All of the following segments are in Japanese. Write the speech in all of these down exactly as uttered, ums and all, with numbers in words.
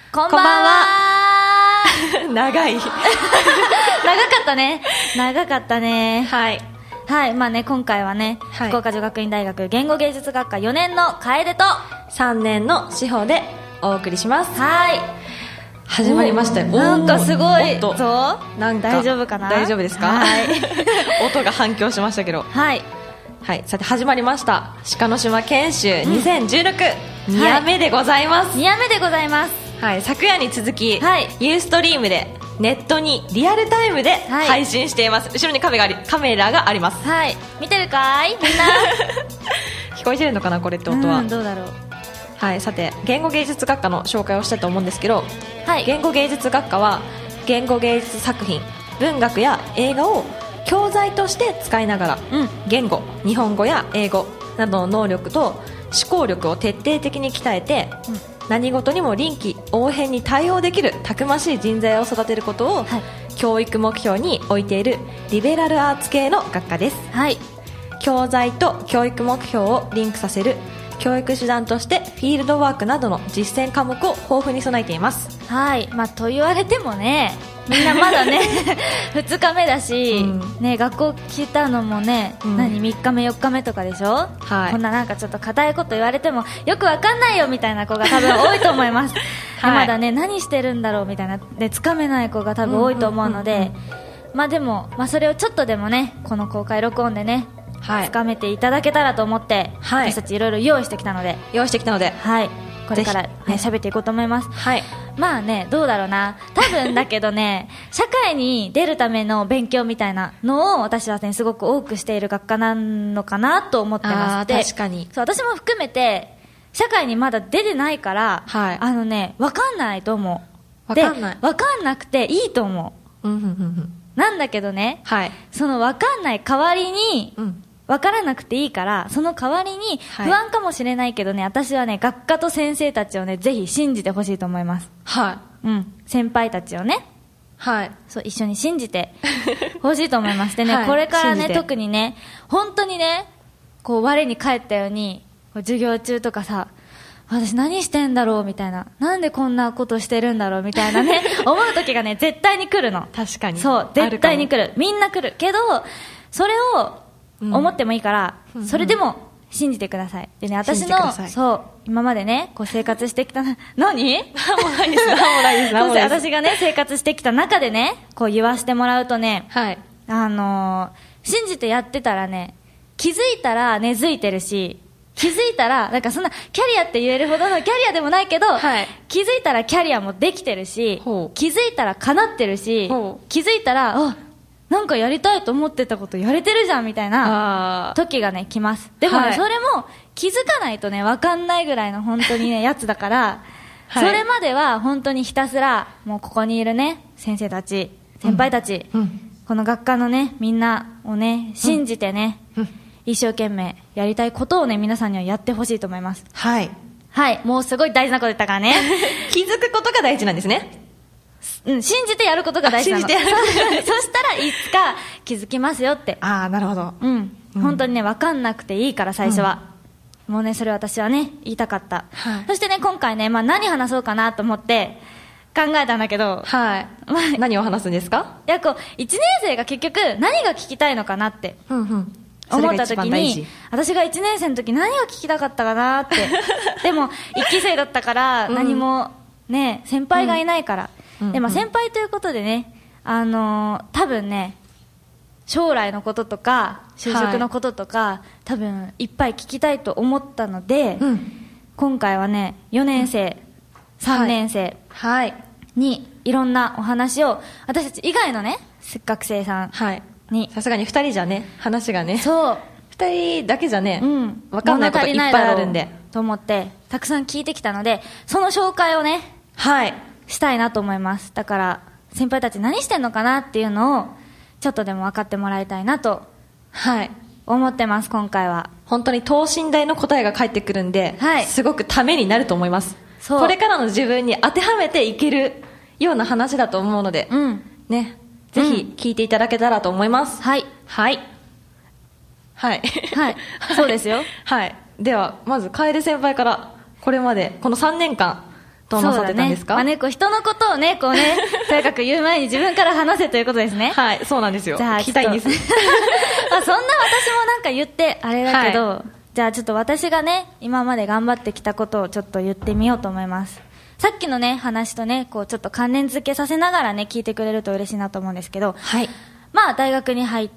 こんばんは。 長い。 長かったね。長かったね。 はい。 はい。まあね、今回はね、はい、福岡女学院大学言語芸術学科よねんの楓とさんねんの志保でお送りします。 はい。 始まりましたよ。 なんかすごい。 そうなんか大丈夫かな。 大丈夫ですか。はい。音が反響しましたけど。 はい。 はい。さて始まりました。鹿の島研修にせんじゅうろく、うん、にやめでございます。 にやめでございます。 はい。昨夜に続き、 はい、 ユーストリームでネットにリアルタイムで配信しています。はい、後ろにカメラがあり、カメラがあります。 はい。見てるかいみんな。 聞こえてるのかなこれって音は。 うん、どうだろう。 はい。さて言語芸術学科の紹介をしたいと思うんですけど、 はい、 言語芸術学科は言語芸術作品、文学や映画を教材として使いながら、うん、言語、日本語や英語などの能力と思考力を徹底的に鍛えて、うん、何事にも臨機応変に対応できるたくましい人材を育てることを、はい、教育目標に置いているリベラルアーツ系の学科です。 はい、 教材と教育目標をリンクさせる教育手段としてフィールドワークなどの実践科目を豊富に備えています。 はい、まあ、と言われてもね、みんなまだねふつかめだし、うん、ね、学校来たのもね、うん、何みっかめよっかめとかでしょ、はい、こんななんかちょっと硬いこと言われてもよくわかんないよみたいな子が多分多いと思います、はい、まだね何してるんだろうみたいなでつかめない子が多分多いと思うので、まあでも、まあ、それをちょっとでもねこの公開録音でねはい、つかめていただけたらと思って、はい、私たちいろいろ用意してきたので用意してきたので、 はい、これからね喋っていこうと思います、はい、まあねどうだろうな、多分だけどね社会に出るための勉強みたいなのを私はねすごく多くしている学科なのかなと思ってます。 あ、確かにそう、私も含めて社会にまだ出てないから、はい、あのね分かんないと思う。 分かんない。 で分かんなくていいと思う、うんうんうん、なんだけどね、はい、その分かんない代わりに、うん分からなくていいからその代わりに不安かもしれないけどね、はい、私はね学科と先生たちをねぜひ信じてほしいと思います。 はい、 うん、先輩たちをね、はい、そう一緒に信じてほしいと思います。でね、はい、これからね特にね本当にねこう我に返ったように授業中とかさ私何してんだろうみたいな、なんでこんなことしてるんだろうみたいなね思う時がね絶対に来るの。 確かにそう絶対に来る、みんな来るけどそれを思ってもいいから、うん、それでも信じてください。でね、私のそう今までねこう生活してきた何もうないです何もないです何もないです私がね生活してきた中でねこう言わせてもらうとね、はい、あのー、信じてやってたらね気づいたら根付いてるし気づいたらなんかそんなキャリアって言えるほどのキャリアでもないけど、はい、気づいたらキャリアもできてるし気づいたら叶ってるし気づいたらあなんかやりたいと思ってたことやれてるじゃんみたいな時がね来ます。でもね、はい、それも気づかないとね分かんないぐらいの本当にねやつだから、はい、それまでは本当にひたすらもうここにいるね先生たち先輩たち、うんうん、この学科のねみんなをね信じてね、うんうん、一生懸命やりたいことをね皆さんにはやってほしいと思います。 はいはい、もうすごい大事なこと言ったからね気づくことが大事なんですね。 うん、信じてやることが大事なの。信じてやるそしたらいつか気づきますよって。 ああなるほど、 うんうん、本当にね分かんなくていいから最初は、うん、もうねそれ私はね言いたかった、はい、そしてね今回ね、まあ、何話そうかなと思って考えたんだけど、 はいまあ、何を話すんですか。 いやこういちねん生が結局何が聞きたいのかなって、うんうん、思った時に私がいちねん生の時何が聞きたかったかなってでもいっき生だったから何もね先輩がいないから、うんでまあ、先輩ということでね、あのー、多分ね将来のこととか就職のこととか、はい、多分いっぱい聞きたいと思ったので、うん、今回はねよねん生、うん、さんねん生にいろんなお話を私たち以外のね学生さんにさすがにふたりじゃね話がねそうふたりだけじゃね、うん、分かんないこといっぱいあるんでと思ってたくさん聞いてきたのでその紹介をねはいしたいなと思います。だから先輩たち何してんのかなっていうのをちょっとでも分かってもらいたいなとはい思ってます。今回は本当に等身大の答えが返ってくるんで、はい、すごくためになると思います。これからの自分に当てはめていけるような話だと思うので、うんね、ぜひ聞いていただけたらと思います、うん、はいはいはい、 はい、そうですよはい、ではまず楓先輩からこれまでこのさんねんかんどうなさってたんですか？ そうだね。まあね、こう人のことをね、こうね、とにかく言う前に自分から話せということですね。 はい、そうなんですよ。じゃあ聞きたいんです。 まあそんな私もなんか言ってあれだけど、はい、じゃあちょっと私がね、今まで頑張ってきたことをちょっと言ってみようと思います。さっきのね、話とね、こうちょっと関連付けさせながらね、聞いてくれると嬉しいなと思うんですけど、 はい。 まあ大学に入って、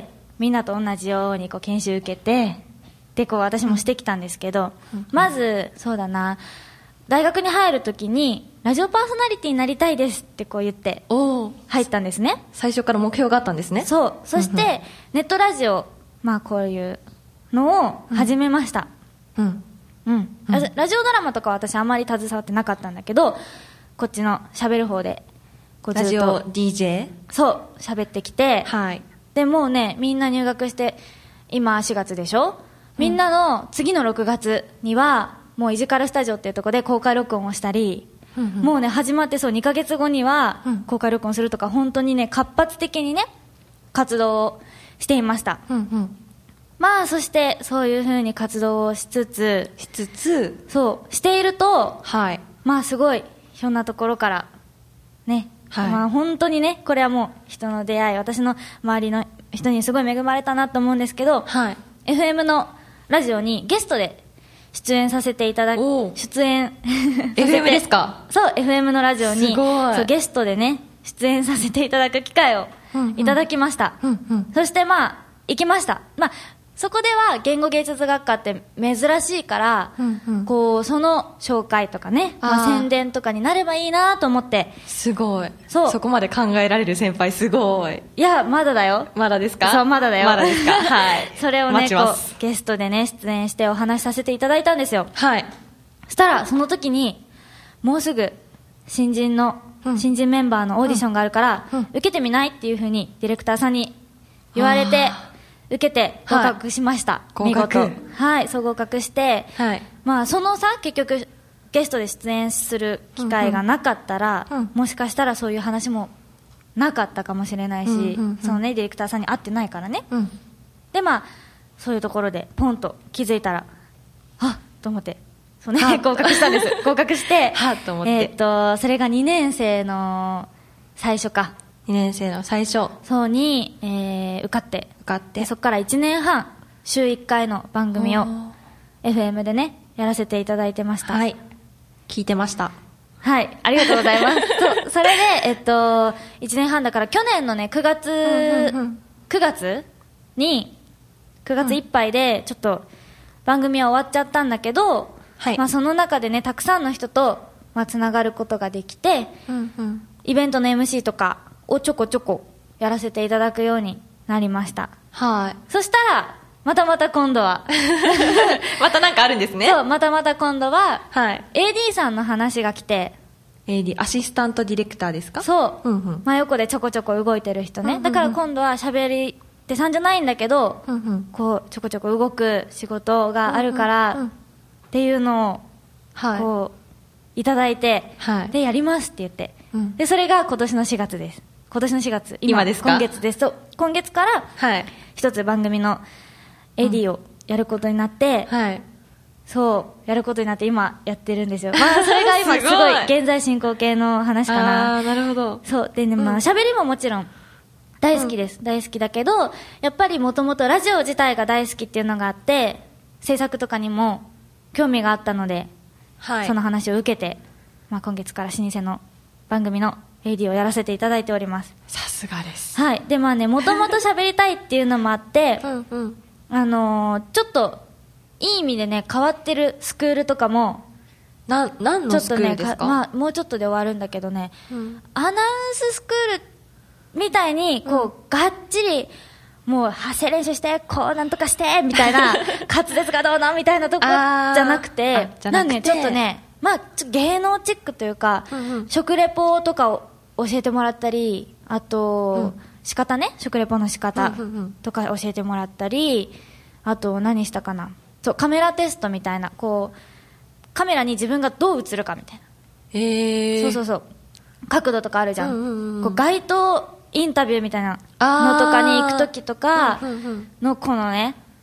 みんなと同じようにこう研修受けて、でこう私もしてきたんですけど、うん、まず、そうだな、大学に入るときにラジオパーソナリティになりたいですってこう言って入ったんですね。 最初から目標があったんですね。 そう。そして、うんうん、ネットラジオ、まあこういうのを始めました。 うん。 うん。うん、ラ, ラジオドラマとかは私あんまり携わってなかったんだけど、こっちの喋る方でこうずっとラジオ ディージェー？ そう喋ってきて、 はい。 でもうね、みんな入学して今しがつでしょ。みんなの次のろくがつにはもうイジカルスタジオっていうところで公開録音をしたり、うんうん、もうね始まってそうにかげつごには公開録音するとか、本当にね活発的にね活動をしていました、 うんうん、 まあそしてそういう風に活動をしつつしつつそうしていると、 はい、 まあすごいいろんなところからね、はい、まあ本当にねこれはもう人の出会い、私の周りの人にすごい恵まれたなと思うんですけど、 はい、 エフエム のラジオにゲストで出演させていただき、出演エフエム ですか？ そう、エフエム のラジオにそうゲストでね出演させていただく機会をいただきました、 うんうん、 そしてまあ行きました。まあそこでは言語芸術学科って珍しいから、 うんうん、 こうその紹介とかね、まあ、宣伝とかになればいいなと思って。 すごい。 そう、 そこまで考えられる先輩すごい。 いやまだだよ。 まだですか？ そう、まだだよ。 まだですか？はい。 それをねこうゲストでね出演してお話しさせていただいたんですよ。 はい。 そしたらその時にもうすぐ新人の、うん、新人メンバーのオーディションがあるから、うんうん、受けてみないっていう風にディレクターさんに言われて受けて合格しました、 はい、見事。 はい、そう合格して、 はい、 まあそのさ結局ゲストで出演する機会がなかったら、うんうん、もしかしたらそういう話もなかったかもしれないし、うんうんうん、そのねディレクターさんに会ってないからね、 うん、 でまあそういうところでポンと気づいたらあっと思ってそう、ね、合格したんです合格してはっと思って、 えー、っとそれがにねん生の最初かにねん生の最初そうに、えー、受かって受かってそこからいちねんはん週いっかいの番組を エフエム でねやらせていただいてました。 はい、聞いてました。 はい、ありがとうございますそ, それで、えっと、いちねんはんだから去年のねくがつ、うんうんうん、くがつにくがついっぱいでちょっと番組は終わっちゃったんだけど、 はい、 まあ、その中でねたくさんの人と、まあ、つながることができて、 うんうん、 イベントの エムシー とかをちょこちょこやらせていただくようになりました。 はい。 そしたらまたまた今度はまたなんかあるんですね。 そう、またまた今度は、 はい、 エーディー さんの話が来て、 エーディー アシスタントディレクターですか？ そう、 うんうん、 真横でちょこちょこ動いてる人ね、うんうんうん、だから今度は喋り手さんじゃないんだけど、 うんうん、 こうちょこちょこ動く仕事があるから、うんうんうん、っていうのを、はい、こういただいて、はい、でやりますって言って、うん、でそれが今年のしがつです。今年のしがつ 今, 今ですか？ 今月です。そう今月から一つ番組の エーディー をやることになって、 うん、はい、 そうやることになって今やってるんですよ。まあそれが今すごい現在進行形の話かな。 あー、なるほど。 そうでね、まあ喋りももちろん大好きです、うん、大好きだけどやっぱりもともとラジオ自体が大好きっていうのがあって制作とかにも興味があったので、はい、その話を受けて、まあ、今月から老舗の番組の エーディー をやらせていただいております。 さすがです。 はい。でまあねもともと喋りたいっていうのもあってうん、うん、 あのー、ちょっといい意味でね変わってるスクールとかもな何のスクールですか？ まあ、もうちょっとで終わるんだけどね、 うん、 アナウンススクールみたいにこう、うん、がっちりもう発声練習してこうなんとかしてみたいな滑舌がどうのみたいなとこじゃなくてなんで、ね、ちょっとね、まあ、ちょ芸能チックというか、 うんうん、 食レポとかを教えてもらったりあと、うん、仕方ね食レポの仕方とか教えてもらったり、あと何したかな、そうカメラテストみたいなこうカメラに自分がどう映るかみたいな、 えー、 そうそうそう角度とかあるじゃん、 うんうんうん、 こう街頭インタビューみたいなのとかに行く時とかのこのね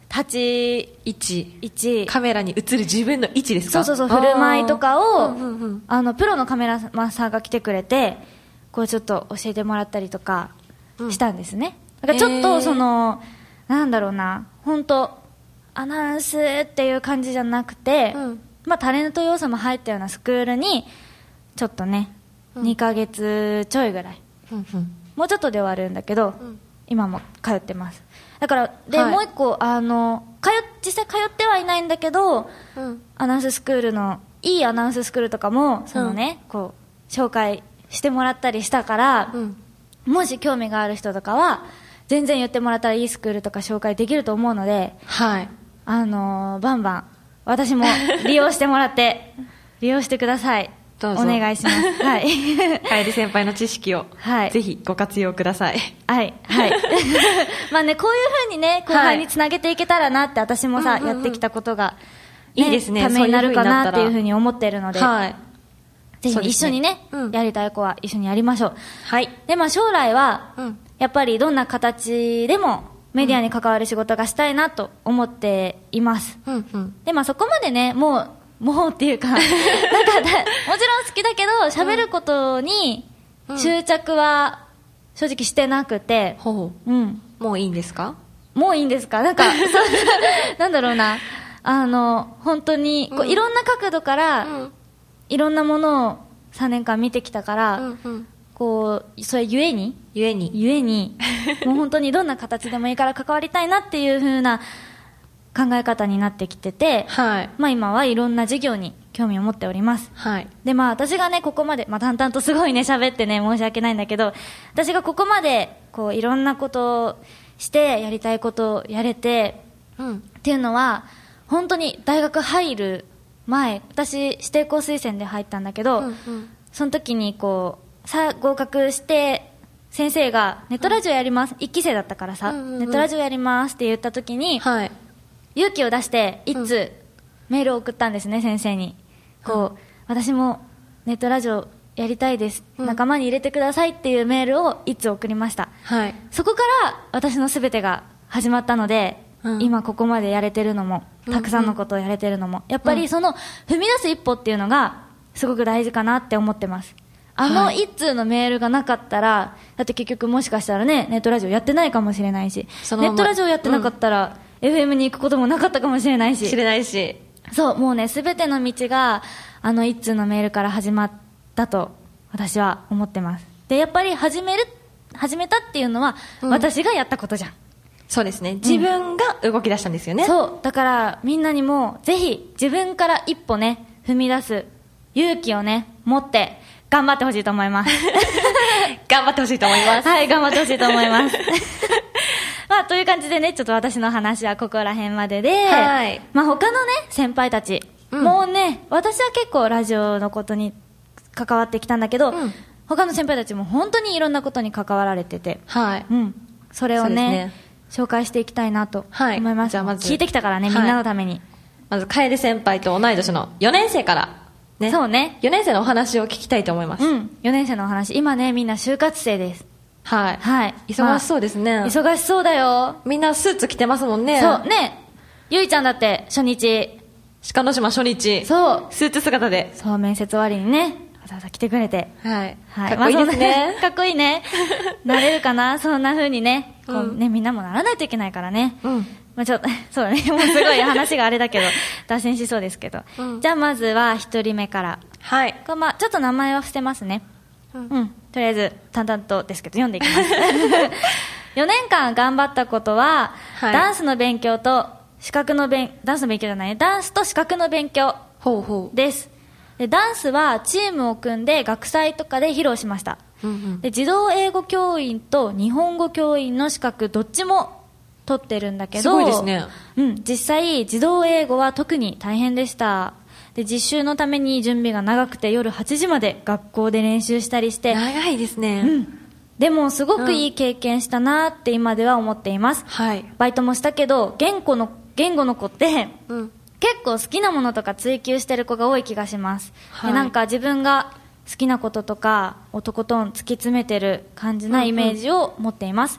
立ち位置位置カメラに映る自分の位置ですか？ そうそうそう、振る舞いとかを、 うんうんうん、 あのプロのカメラマンさんが来てくれて、こうちょっと教えてもらったりとかしたんですね、うん、だからちょっとその、えー、なんだろうな、本当アナウンスっていう感じじゃなくて、うん、まあタレント要素も入ったようなスクールにちょっとね、うん、にかげつちょいぐらい、うんうん、もうちょっとで終わるんだけど、うん、今も通ってます。だからで、はい、もう一個あの通実際通ってはいないんだけど、うん、アナウンススクールのいいアナウンススクールとかもその、ね、うん、こう紹介してもらったりしたから、うん、もし興味がある人とかは全然言ってもらったらいいスクールとか紹介できると思うので、 はい、 あのー、バンバン私も利用してもらって利用してください。どうぞお願いします。はい。 楓先輩の知識を、はい、ぜひご活用ください。 はいはい。まあね、こういう風にね後輩につなげていけたらなって、私もさ、うんうんうん、やってきたことが、ね、いいですね、ためになるかなっていう風に思っているので、はい、ぜひ一緒に ね, ね、うん、やりたい子は一緒にやりましょう。はい。で、まあ将来は、うん、やっぱりどんな形でもメディアに関わる仕事がしたいなと思っています。うんうん、で、まあそこまでね、もうもうっていうかなんかだもちろん好きだけど喋ることに執着は正直してなくて、 うんうん、もういいんですか？ もういいんですか？なんかなんだろうな、あの本当にこう、うん、いろんな角度から、うん、いろんなものをさんねんかん見てきたから、うんうん、こうそれゆえにゆえにゆえにもう本当にどんな形でもいいから関わりたいなっていう風な考え方になってきてて、はい、まあ、今はいろんな事業に興味を持っております、はい、で、まあ、私がねここまで、まあ、淡々とすごいね喋ってね申し訳ないんだけど、私がここまでこういろんなことをしてやりたいことをやれて、うん、っていうのは本当に大学入る前、私指定校推薦で入ったんだけど、うんうん、その時にこうさ合格して先生がネットラジオやります、うん、いっき生だったからさ、うんうんうん、ネットラジオやりますって言った時に、はい、勇気を出して一通、うん、メールを送ったんですね、先生に。こう、うん、私もネットラジオやりたいです、うん、仲間に入れてくださいっていうメールを一通送りました、はい、そこから私のすべてが始まったので、うん、今ここまでやれてるのも、たくさんのことをやれてるのも、やっぱりその踏み出す一歩っていうのがすごく大事かなって思ってます。あの一通のメールがなかったら、はい、だって結局もしかしたらねネットラジオやってないかもしれないし、ネットラジオやってなかったら、うん、エフエム に行くこともなかったかもしれないし知れないし、 そうもうね全ての道があの一通のメールから始まったと私は思ってます。でやっぱり始める始めたっていうのは、うん、私がやったことじゃん。 そうですね、自分が動き出したんですよね、うん、 そうだからみんなにもぜひ自分から一歩ね踏み出す勇気をね持って頑張ってほしいと思います頑張ってほしいと思いますはい頑張ってほしいと思いますまあ、という感じでねちょっと私の話はここら辺までで、はい、まあ、他のね先輩たち、うん、もうね私は結構ラジオのことに関わってきたんだけど、うん、他の先輩たちも本当にいろんなことに関わられてて、はい、うん、それを ね, ね紹介していきたいなと思います、はい、じゃあまず聞いてきたからね、みんなのために、はい、 まず楓先輩と同い年のよねん生からね、 そうね、 よねん生のお話を聞きたいと思います、 うん、よねん生のお話、今ねみんな就活生です。 はい、はい、忙しそうですね、まあ、 忙しそうだよ。 みんなスーツ着てますもんね。 そうね、ゆいちゃんだって初日鹿の島初日、そうスーツ姿で、 そう面接終わりにねわざわざ来てくれて、はい、 はい、かっこいいですね、 まあ、かっこいいねなれるかなそんな風にね、こうね、うん、みんなもならないといけないからね、うん、まあ、ちょっとそうだねもうすごい話があれだけど脱線しそうですけど、うん、じゃあまずは一人目から、はい、これまあちょっと名前は伏せますね、うん、うん、とりあえず淡々とですけど読んでいきますよねんかん頑張ったことは、はい、ダンスの勉強と資格の勉ダンスの勉強じゃないダンスと資格の勉強です。ほうほうでダンスはチームを組んで学祭とかで披露しました、うんうん、で児童英語教員と日本語教員の資格どっちも取ってるんだけど、すごいですね、 うん、実際児童英語は特に大変でした。で実習のために準備が長くて夜はちじまで学校で練習したりして、 長いですね、 うん、でもすごくいい経験したなって今では思っています、はい、バイトもしたけど言語の、言語の子って、うん、結構好きなものとか追求してる子が多い気がします、はい、でなんか自分が好きなこととかをとことん突き詰めてる感じなイメージを持っています、うんうん、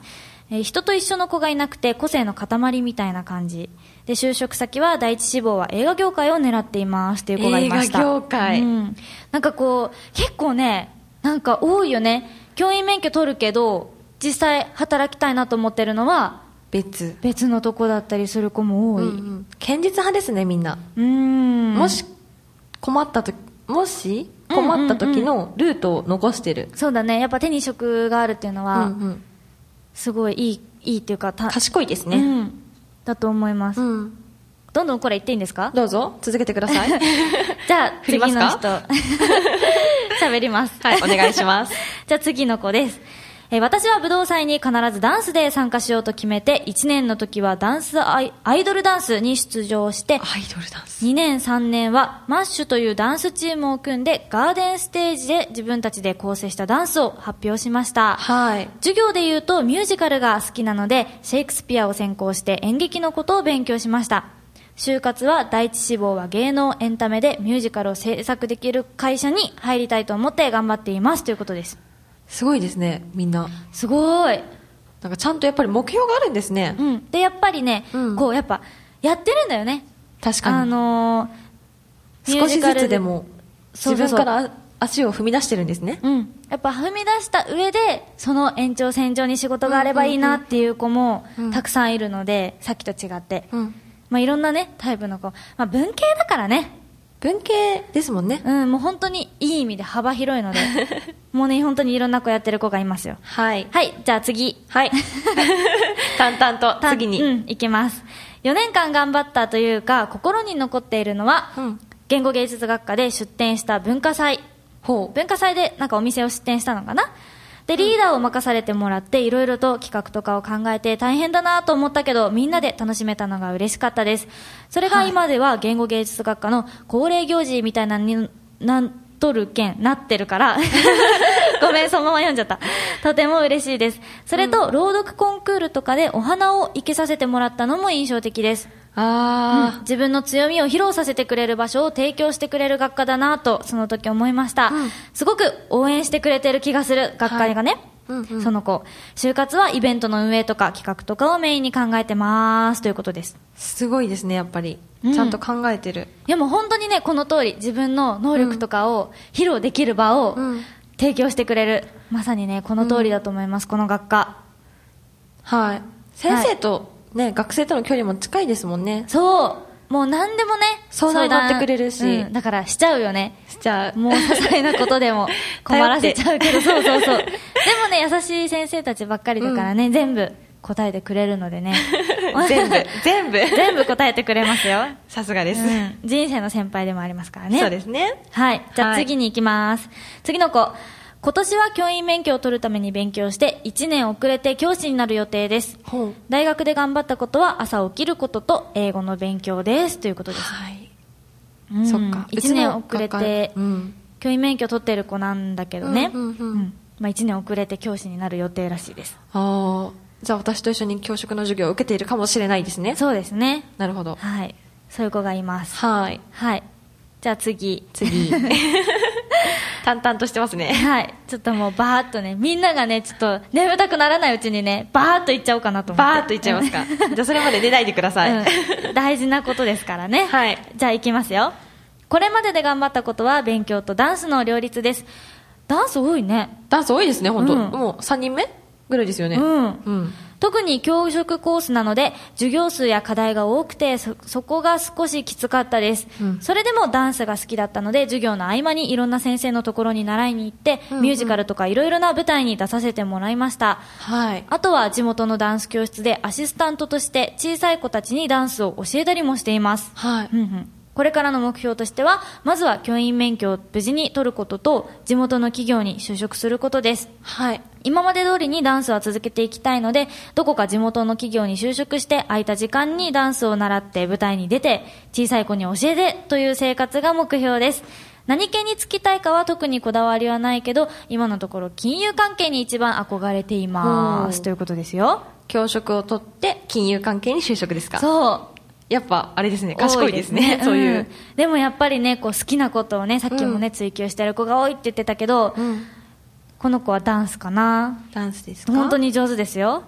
えー、人と一緒の子がいなくて個性の塊みたいな感じで、就職先は第一志望は映画業界を狙っていますっていう子がいました。 映画業界、 うん、なんかこう結構ね、なんか多いよね。教員免許取るけど実際働きたいなと思ってるのは別別のとこだったりする子も多い、うんうん、 堅実派ですねみんな。 うーん、 もし困ったともし困った時のルートを残してる、 うんうんうん、そうだね。やっぱ手に職があるっていうのは、うんうん、すごいいい、いいっていうか賢いですね、 うん、だと思います、うん、どんどんこれ言っていいんですか？ どうぞ続けてくださいじゃあ次の人喋ります。 はい、お願いしますじゃあ次の子です。えー、私は武道祭に必ずダンスで参加しようと決めて、いちねんの時はダンスアイ、アイドルダンスに出場して、 アイドルダンス。 にねんさんねんはマッシュというダンスチームを組んでガーデンステージで自分たちで構成したダンスを発表しました。 はい。 授業で言うとミュージカルが好きなので、シェイクスピアを専攻して演劇のことを勉強しました。就活は第一志望は芸能エンタメでミュージカルを制作できる会社に入りたいと思って頑張っていますということです。 すごいですね、みんな。 すごい。 なんかちゃんとやっぱり目標があるんですね。 うん。で、やっぱりね、うん、こう、やっぱ、やってるんだよね。 確かに。 あのー、 少しずつでも、自分から足を踏み出してるんですね。 うん。やっぱ踏み出した上で、その延長線上に仕事があればいいなっていう子もたくさんいるので、うん、さっきと違って。うん。まあ、いろんなね、タイプの子。まあ、文系だからね。 文系ですもんね。 うん、もう本当にいい意味で幅広いので、もうね、本当にいろんな子やってる子がいますよ。 はい。 はい、じゃあ次。 はい。淡々と次に。 うん、いきます。よねんかん頑張ったというか、心に残っているのは、うん、言語芸術学科で出展した文化祭。ほう。文化祭でなんかお店を出展したのかな。で、リーダーを任されてもらって、いろいろと企画とかを考えて大変だなと思ったけど、みんなで楽しめたのが嬉しかったです。それが今では言語芸術学科の恒例行事みたいなになっとるけん、なってるから、ごめん、そのまま読んじゃった。とても嬉しいです。それと、朗読コンクールとかでお花を生けさせてもらったのも印象的です。あ、うん、自分の強みを披露させてくれる場所を提供してくれる学科だなとその時思いました、うん、すごく応援してくれてる気がする学科がね、はい、うんうん、その子就活はイベントの運営とか企画とかをメインに考えてますということです。 すごいですね、やっぱり、うん、ちゃんと考えてる。 いやもう本当にね、この通り自分の能力とかを披露できる場を提供してくれる、うん、まさにねこの通りだと思います、うん、この学科。 はい。先生と、はいね、学生との距離も近いですもんね。 そう。もう何でもね、 相談に乗ってくれるし、 うん、だからしちゃうよね。 しちゃう。 もう些細なことでも困らせちゃうけど、そうそうそう。でもね、優しい先生たちばっかりだからね、うん、全部答えてくれるのでね。 全部、全部。 全部答えてくれますよ。 さすがです、 うん。人生の先輩でもありますからね。 そうですね。 はい。じゃあ次に行きます。はい、次の子。今年は教員免許を取るために勉強していちねん遅れて教師になる予定です。大学で頑張ったことは朝起きることと英語の勉強ですということです。はい、うん、そっか。いちねん遅れて、うん、教員免許を取ってる子なんだけどね、うんうんうんうん、まあ、いちねん遅れて教師になる予定らしいです。 あ、じゃあ私と一緒に教職の授業を受けているかもしれないですね。 そうですね。 なるほど。 はい。そういう子がいます。 はい。 はい。じゃあ次。 次。淡々としてますね。 はい。ちょっともうバーっとね、みんながね、ちょっと眠たくならないうちにね、バーっといっちゃおうかなと思って。 バーっといっちゃいますか。じゃあそれまで寝ないでください。 うん、大事なことですからね。 はい。 じゃあ行きますよ。これまでで頑張ったことは勉強とダンスの両立です。ダンス多いね。 ダンス多いですね、本当、うん、もうさんにんめぐらいですよね。うん。うん。 特に教職コースなので授業数や課題が多くて そ, そこが少しきつかったです、うん、それでもダンスが好きだったので授業の合間にいろんな先生のところに習いに行って、うんうん、ミュージカルとかいろいろな舞台に出させてもらいました、はい、あとは地元のダンス教室でアシスタントとして小さい子たちにダンスを教えたりもしています、はいうんうん、これからの目標としてはまずは教員免許を無事に取ることと地元の企業に就職することです、はい、今まで通りにダンスは続けていきたいのでどこか地元の企業に就職して空いた時間にダンスを習って舞台に出て小さい子に教えてという生活が目標です。何系に就きたいかは特にこだわりはないけど今のところ金融関係に一番憧れていますということですよ。 教職を取って金融関係に就職ですか。 そうやっぱあれですね、賢いですね、ですねそういう、うん、 でもやっぱりねこう好きなことをねさっきもね、うん、追求してる子が多いって言ってたけど、うん、この子はダンスかな。 ダンスですか。 本当に上手ですよ。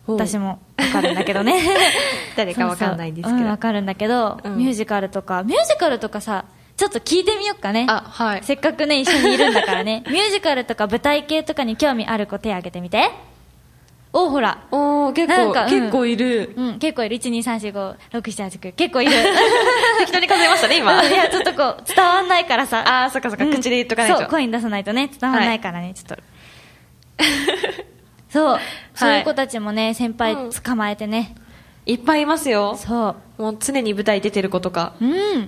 私もわかるんだけどね誰かわかんないんですけど、 うん、わかるんだけど、うん、ミュージカルとかミュージカルとかさ、ちょっと聞いてみよっかね。 あ、はい、 せっかくね一緒にいるんだからねミュージカルとか舞台系とかに興味ある子手挙げてみて。おー、ほら。 おー、結構、うん、結構いる。 うん、結構いる。いち、に、さん、し、ご、ろく、しち、はち、きゅう。結構いる。 適当に数えましたね、今。 いや、ちょっとこう、伝わんないからさ。 あー、そっかそっか、うん、口で言っとかないと。 そう、声に出さないとね、伝わんないからね、はい、ちょっと。そう、そういう子たちもね、先輩捕まえてね、 うん。いっぱいいますよ。 そう。 もう常に舞台出てる子とか。 うん。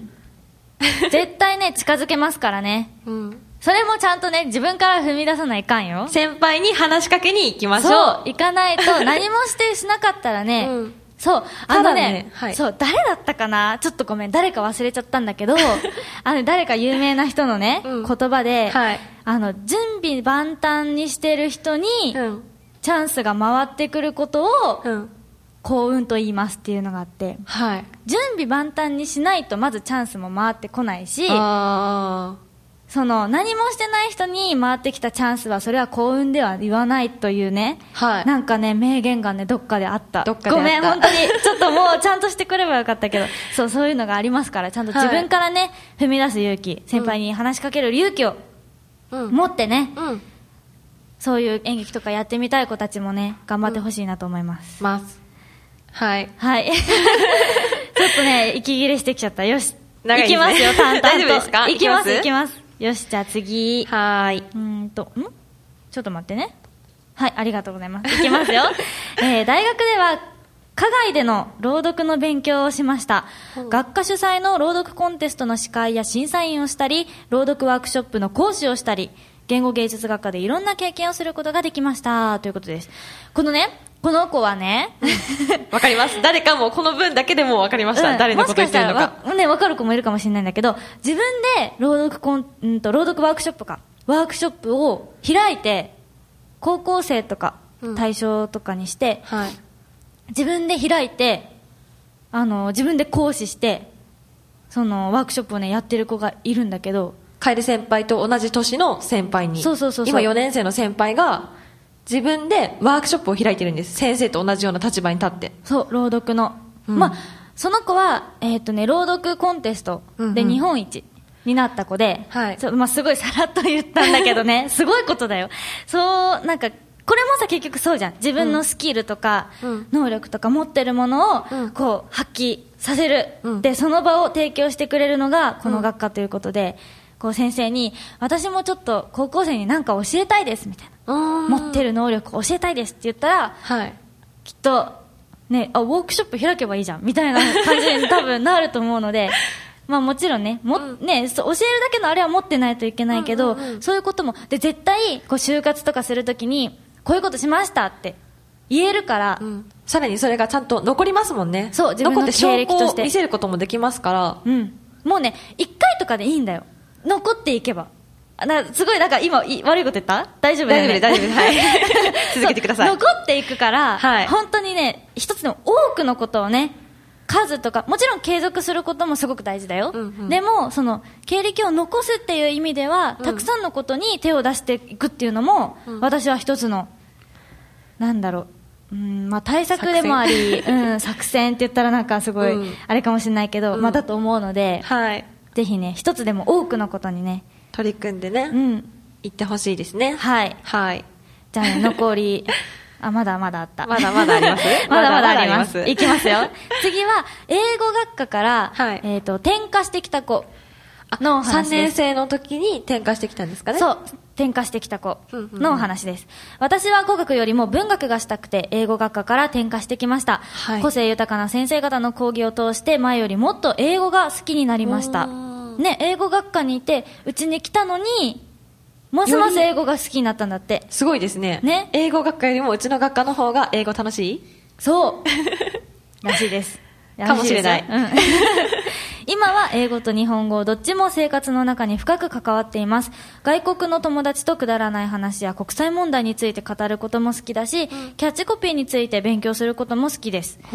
絶対ね、近づけますからね。うん。それもちゃんとね、自分から踏み出さないかんよ。 先輩に話しかけに行きましょう。 そう、行かないと何もしてしなかったらね、うん、そう、あのね、ね、はい、そう、誰だったかな、ちょっとごめん、誰か忘れちゃったんだけど、あの、誰か有名な人のね、うん、言葉で、はい、あの、準備万端にしてる人に、うん、チャンスが回ってくることを、うん、幸運と言いますっていうのがあって、はい、準備万端にしないとまずチャンスも回ってこないし、あー、その何もしてない人に回ってきたチャンスはそれは幸運では言わないというね、はい、なんかね名言がねどっかであった。 どっかであった。 ごめん本当にちょっともうちゃんとしてくればよかったけどそうそういうのがありますから、ちゃんと自分からね、はい、踏み出す勇気、先輩に話しかける勇気を持ってね、うんうん、そういう演劇とかやってみたい子たちもね頑張ってほしいなと思います、 うん、ますはいはいちょっとね息切れしてきちゃった。よし、いきますよ、淡々と。 大丈夫ですか？ いきますいきます。よし、じゃあ次。 はーい。 うーんと、んちょっと待ってね。はい、ありがとうございます。いきますよ。えー、大学では、課外での朗読の勉強をしました。うん、学科主催の朗読コンテストの司会や審査員をしたり、朗読ワークショップの講師をしたり、言語芸術学科でいろんな経験をすることができました。ということです。このね、この子はね、 わかります。誰かもこの文だけでもわかりました。うん、誰のこと言ってるのか。 もしかしたらね、わかる子もいるかもしれないんだけど、自分で朗読コン、うんと、朗読ワークショップか、ワークショップを開いて、高校生とか対象とかにして、うん、はい、自分で開いて、あの、自分で講師して、そのワークショップをね、やってる子がいるんだけど、 楓先輩と同じ年の先輩に、 そうそうそうそう、 今よねん生の先輩が、自分でワークショップを開いてるんです。先生と同じような立場に立って。 そう、朗読の。うん、まあ、その子は、えっとね、朗読コンテストで日本一になった子で、うんうん、はい。そう、まあ、すごいさらっと言ったんだけどね、すごいことだよ。そう、なんか、これもさ、結局そうじゃん。自分のスキルとか、うん、能力とか持ってるものを、うん、こう、発揮させる、うん。で、その場を提供してくれるのが、この学科ということで、こう先生に、私もちょっと高校生に何か教えたいです、みたいな。持ってる能力を教えたいですって言ったら、はい、きっと、ね、あ、ウォークショップ開けばいいじゃんみたいな感じに多分なると思うのでまあもちろんね、も、うん、ね、教えるだけのあれは持ってないといけないけど、うんうんうん、そういうこともで絶対こう就活とかするときにこういうことしましたって言えるから、うん、 さらにそれがちゃんと残りますもんね。 そう、自分の経歴として残って証拠を見せることもできますから、 うん、もうねいっかいとかでいいんだよ、残っていけば。なすごいなんか今い悪いこと言った？大丈夫だよね。 大丈夫です、大丈夫です。はい。続けてください。 残っていくから、はい、本当にね、一つの多くのことをね、数とか、もちろん継続することもすごく大事だよ。うんうん、でも、その、経歴を残すっていう意味では、うん、たくさんのことに手を出していくっていうのも、うん、私は一つの、なんだろう、うん、まあ対策でもあり、うん、作戦って言ったらなんかすごい、うん、あれかもしれないけど、うん、まあだと思うので、はい。ぜひね、一つでも多くのことにね、 取り組んでね、うん、行ってほしいですね。 はい。 はい。 じゃあ、ね、残り、あ、まだまだあった。 まだまだありますまだまだあります。いきますよ。次は、英語学科から、はい、えっと、転科してきた子のお話です。 さんねん生の時に転科してきたんですかね。 そう。転科してきた子のお話です。私は語学よりも文学がしたくて、英語学科から転科してきました。はい、個性豊かな先生方の講義を通して、前よりもっと英語が好きになりました。ね、英語学科にいてうちに来たのにますます英語が好きになったんだって。 すごいですね。ね、英語学科よりもうちの学科の方が英語楽しい？ そうらしいですかもしれない、うん、 今は英語と日本語どっちも生活の中に深く関わっています。外国の友達とくだらない話や国際問題について語ることも好きだし、うん、キャッチコピーについて勉強することも好きです。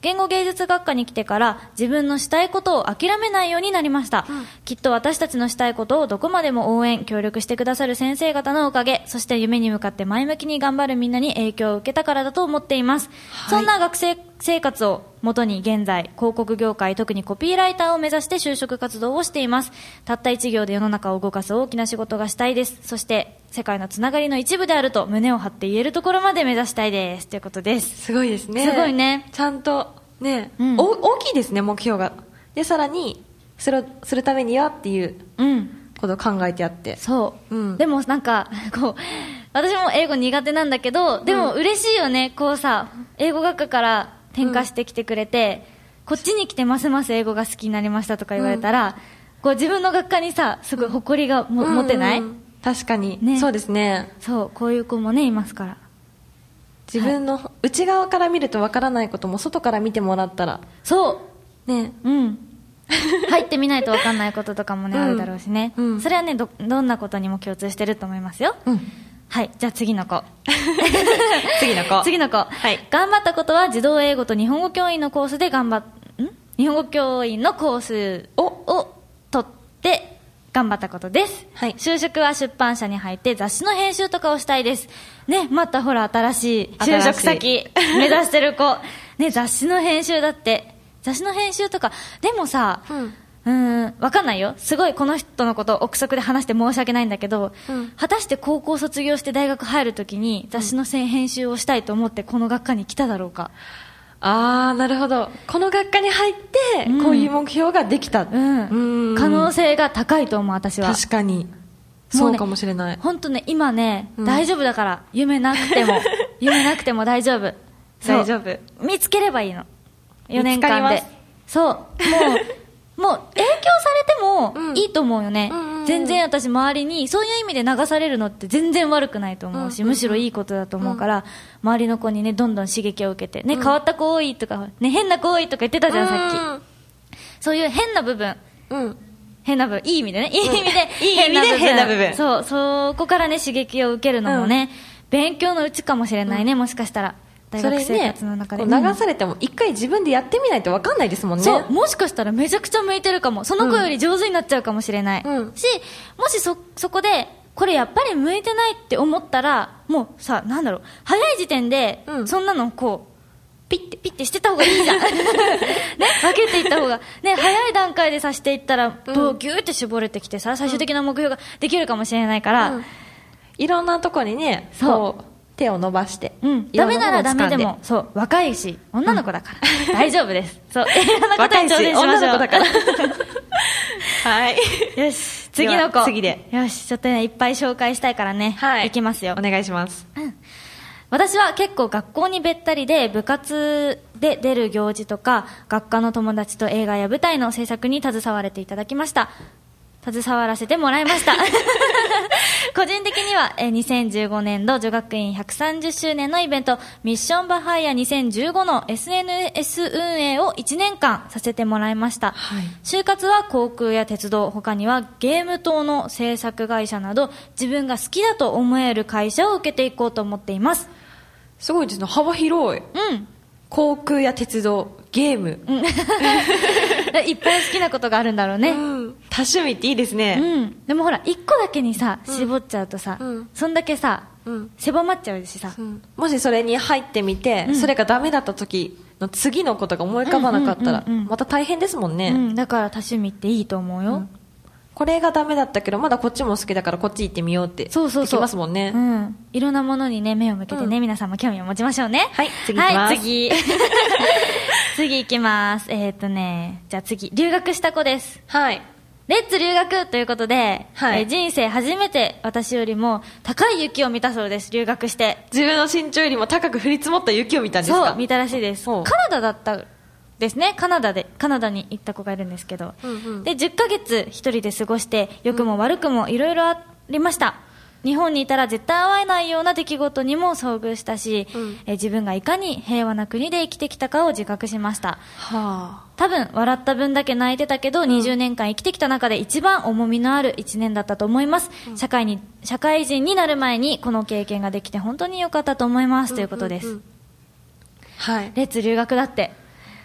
言語芸術学科に来てから自分のしたいことを諦めないようになりました、うん、きっと私たちのしたいことをどこまでも応援協力してくださる先生方のおかげ、そして夢に向かって前向きに頑張るみんなに影響を受けたからだと思っています、はい、そんな学生生活をもとに現在広告業界、特にコピーライターを目指して就職活動をしています。たった一行で世の中を動かす大きな仕事がしたいです。そして世界のつながりの一部であると胸を張って言えるところまで目指したいですということです。 すごいですね。 すごいね。 ちゃんとね、うん、お大きいですね、目標が。でさらにするするためにはっていうことを考えてあって、 そう、うん、でもなんかこう私も英語苦手なんだけど、でも嬉しいよね、こうさ英語学科から転科してきてくれて、うん、こっちに来てますます英語が好きになりましたとか言われたら、うん、こう自分の学科にさすごい誇りがも、うん、持てない、うん、 確かに、ね、そうですね。 そう、こういう子もねいますから、 自分の内側から見るとわからないことも外から見てもらったら、 そうね、うん入ってみないとわかんないこととかもね、うん、あるだろうしね、うん、それはね ど, どんなことにも共通してると思いますよ、うん、はい、じゃあ次の子次の子次の子、はい、頑張ったことは児童英語と日本語教員のコースで頑張っん日本語教員のコースをを取って頑張ったことです、はい、就職は出版社に入って雑誌の編集とかをしたいですね。またほら新しい就職先目指してる子ね、雑誌の編集だって、雑誌の編集とかでもさ、うんうーん、わかんないよ。すごいこの人のことを憶測で話して申し訳ないんだけど、うん、果たして高校卒業して大学入るときに雑誌の編集をしたいと思ってこの学科に来ただろうか。 あー、なるほど。この学科に入ってこういう目標ができた、 うんうん、可能性が高いと思う、私は。 確かにそうかもしれない。 本当ね、今ね、うん、大丈夫だから、夢なくても夢なくても大丈夫。 大丈夫。 見つければいいの、よねんかんで。そうもうもう影響されてもいいと思うよね、うんうんうんうん、全然私周りにそういう意味で流されるのって全然悪くないと思うし、うんうんうん、むしろいいことだと思うから、うん、周りの子にねどんどん刺激を受けてね、うん、変わった子多いとか、ね、変な子多いとか言ってたじゃん、さっき、うん、そういう変な部分、うん、変な部分、いい意味でね、いい意味で変な部分、変な部分、そう、そこからね刺激を受けるのもね、うん、勉強のうちかもしれないね、もしかしたら大学生活の中で、 ね、流されても一回自分でやってみないと分かんないですもんね。 そう、もしかしたらめちゃくちゃ向いてるかも、その子より上手になっちゃうかもしれない、うん、し、もし そ, そこでこれやっぱり向いてないって思ったら、もうさ、なんだろう、早い時点で、うん、そんなのこうピッてピッてしてた方がいいじゃんね、分けていった方がね、早い段階でさしていったら、うん、こうギューって絞れてきてさ、最終的な目標ができるかもしれないから、うん、 いろんなとこにね、そう手を伸ばして、 うん、ダメならダメでも、そう、若いし女の子だから、うん、大丈夫です。そう、いろんなことに挑戦しましょう。女の子だからはい、 よし、次の子、 次で、 よし、ちょっとねいっぱい紹介したいからね、はい、いきますよ、 お願いします、うん、 私は結構学校にべったりで、部活で出る行事とか学科の友達と映画や舞台の制作に携われていただきました携わらせてもらいました個人的にはえにせんじゅうごねん度女学院ひゃくさんじゅっしゅうねんのイベントミッションバハイヤにせんじゅうごの エスエヌエス 運営をいちねんかんさせてもらいました、はい、就活は航空や鉄道、他にはゲーム等の制作会社など自分が好きだと思える会社を受けていこうと思っています。 すごいですね、幅広い、うん、航空や鉄道、ゲーム、うん、 いっぱい好きなことがあるんだろうね、うん、 多趣味っていいですね、 うん、でもほらいっこだけにさ絞っちゃうとさ、うん、そんだけさ、うん、狭まっちゃうしさ、うん、 もしそれに入ってみて、うん、それがダメだった時の次のことが思い浮かばなかったらまた大変ですもんね、うん、 だから多趣味っていいと思うよ、うん、 これがダメだったけどまだこっちも好きだからこっち行ってみようってできますもんね。 うん、いろんなものにね目を向けてね、うん、皆さんも興味を持ちましょうね。 はい、次行きます。 はい、次次行きます。えーっとねじゃあ次、留学した子です。 はい、 レッツ留学ということで、はい、えー、人生初めて私よりも高い雪を見たそうです。留学して自分の身長よりも高く降り積もった雪を見たんですか？ そう、見たらしいです。カナダだったですね。カナダでカナダに行った子がいるんですけど、うんうん、でじゅっかげつ一人で過ごして良くも悪くもいろいろありました。日本にいたら絶対会えないような出来事にも遭遇したし、うん、え自分がいかに平和な国で生きてきたかを自覚しました、はあ、多分笑った分だけ泣いてたけど、うん、にじゅうねんかん生きてきた中で一番重みのあるいちねんだったと思います、うん、社会に社会人になる前にこの経験ができて本当に良かったと思います、うん、ということです、うんうん、 はい、 レッツ留学だって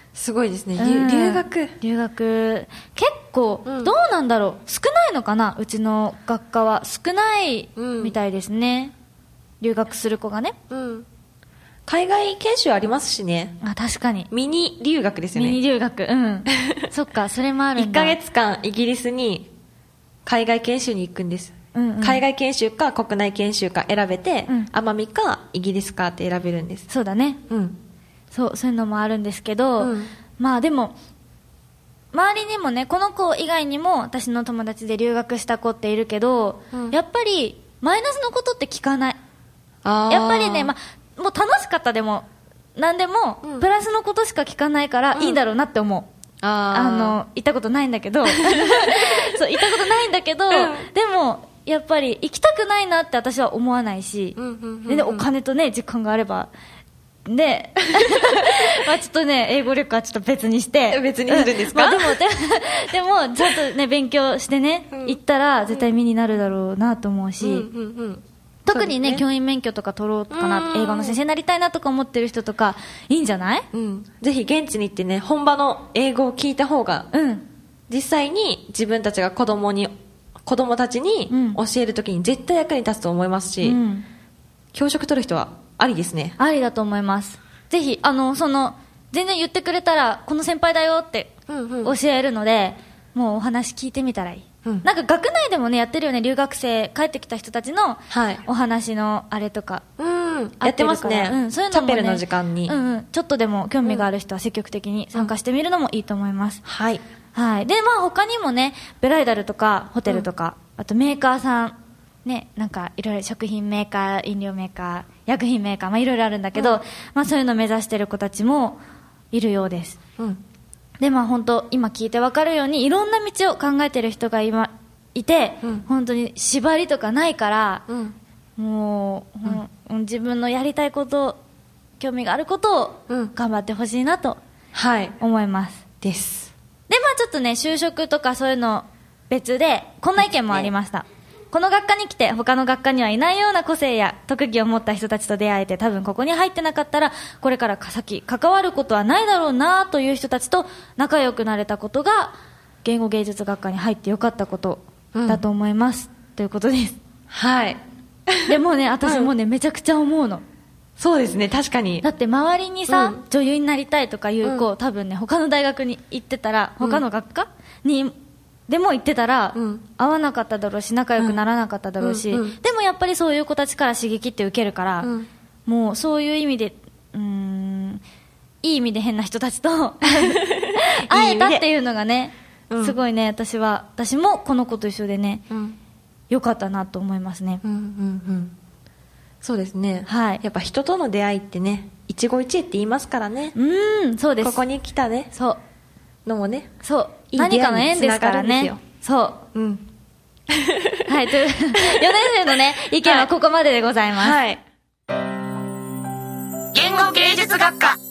すごいですね、 うん、 留学留学結構、うん、どうなんだろう、少ないのかな、うちの学科は少ないみたいですね、うん、留学する子がね、 うん、海外研修ありますしね。 あ、確かにミニ留学ですよね。 ミニ留学、うんそっか、それもあるんだ。 いっかげつかんイギリスに海外研修に行くんです、うんうん、海外研修か国内研修か選べて、うん、奄美かイギリスかって選べるんです。 そうだね、うん、そうそういうのもあるんですけど、うん、まあでも周りにもね、この子以外にも私の友達で留学した子っているけど、うん、やっぱりマイナスのことって聞かない。あ、やっぱりね、まあ、もう楽しかったでも何でも、うん、プラスのことしか聞かないからいいんだろうなって思う、うん、あ, あの行ったことないんだけどそう行ったことないんだけど、うん、でもやっぱり行きたくないなって私は思わないし、うんうんうんうん、でお金とね時間があればでまあちょっとね英語力はちょっと別にして別にするんですか、 うん、まあ、でもでもちゃんとね勉強してね、うん、行ったら絶対身になるだろうなと思うし、うんうんうん、特に ね, ね教員免許とか取ろうかな、英語の先生になりたいなとか思ってる人とかいいんじゃない、 うん、ぜひ現地に行ってね本場の英語を聞いた方が、うん、実際に自分たちが子供に子供たちに教えるときに絶対役に立つと思いますし、うん、教職取る人はありですね。 ありだと思います。ぜひあのその全然言ってくれたらこの先輩だよって教えるので、うんうん、もうお話聞いてみたらいい、うん、なんか学内でもねやってるよね、留学生帰ってきた人たちのお話のあれとか、 はい、うん、やってますね、うん、そういうのもね、チャペルの時間に、 うんうん、ちょっとでも興味がある人は積極的に参加してみるのもいいと思います、 うん、はい、 はい、でまあ他にもねブライダルとかホテルとか、うん、あとメーカーさんね、なんかいろいろ食品メーカー、飲料メーカー、薬品メーカー、まあいろいろあるんだけど、うん、まあそういうのを目指している子たちもいるようです、うん、でまあ本当今聞いて分かるようにいろんな道を考えている人が今いて、うん、本当に縛りとかないから、うん、もう、うん、自分のやりたいこと興味があることを頑張ってほしいなと思います、 はい、ですでまあちょっとね就職とかそういうの別でこんな意見もありました、ね、この学科に来て他の学科にはいないような個性や特技を持った人たちと出会えて、多分ここに入ってなかったらこれから先関わることはないだろうなという人たちと仲良くなれたことが言語芸術学科に入ってよかったことだと思います、うん、ということです。 はいでもね私もね、うん、めちゃくちゃ思うの。 そうですね、確かに。 だって周りにさ、うん、女優になりたいとかいう子、うん、多分ね他の大学に行ってたら他の学科、うん、にでも行ってたら、うん、合わなかっただろうし仲良くならなかっただろうし、うんうんうん、でもやっぱりそういう子たちから刺激って受けるから、うん、もうそういう意味でうーんいい意味で変な人たちと会えたっていうのがね、うん、すごいね私は私もこの子と一緒でね、うん、よかったなと思いますね、うんうんうん、 そうですね、はい、やっぱ人との出会いってね一期一会って言いますからね。 うん、そうです。 ここに来たねそうのもね、 そういい何かの縁ですからね。そう、うん、はいというよねん生のね意見はここまででございます、はい、 言語芸術学科